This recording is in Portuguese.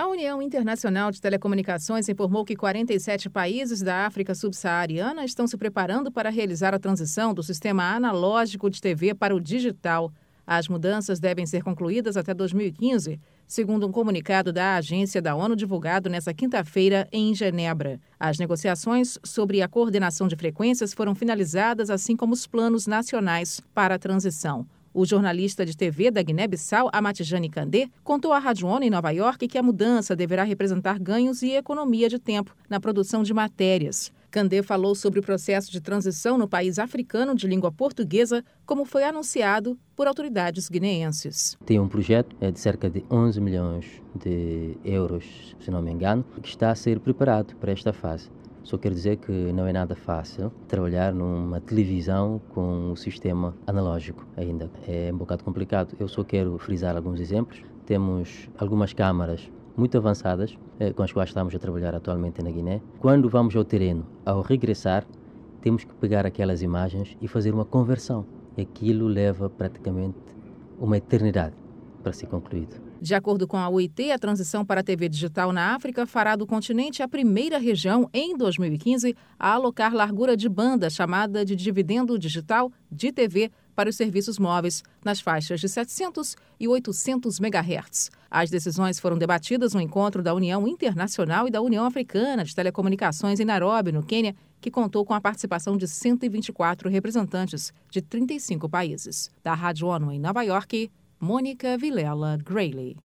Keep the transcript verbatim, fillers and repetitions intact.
União Internacional de Telecomunicações informou que quarenta e sete países da África subsaariana estão se preparando para realizar a transição do sistema analógico de T V para o digital. As mudanças devem ser concluídas até dois mil e quinze, segundo um comunicado da agência da ONU divulgado nesta quinta-feira em Genebra. As negociações sobre a coordenação de frequências foram finalizadas, assim como os planos nacionais para a transição. O jornalista de T V da Guiné-Bissau, Amatijane Kandé, contou à Rádio ONU em Nova York que a mudança deverá representar ganhos e economia de tempo na produção de matérias. Kandé falou sobre o processo de transição no país africano de língua portuguesa, como foi anunciado por autoridades guineenses. Tem um projeto de cerca de onze milhões de euros, se não me engano, que está a ser preparado para esta fase. Só quero dizer que não é nada fácil trabalhar numa televisão com um sistema analógico ainda. É um bocado complicado. Eu só quero frisar alguns exemplos. Temos algumas câmaras muito avançadas, com as quais estamos a trabalhar atualmente na Guiné. Quando vamos ao terreno, ao regressar, temos que pegar aquelas imagens e fazer uma conversão. E aquilo leva praticamente uma eternidade para ser concluído. De acordo com a O I T, a transição para a T V digital na África fará do continente a primeira região, em dois mil e quinze, a alocar largura de banda chamada de dividendo digital de T V para os serviços móveis, nas faixas de setecentos e oitocentos megahertz. As decisões foram debatidas no encontro da União Internacional e da União Africana de Telecomunicações em Nairobi, no Quênia, que contou com a participação de cento e vinte e quatro representantes de trinta e cinco países. Da Rádio ONU em Nova York, Mônica Vilela Grayley.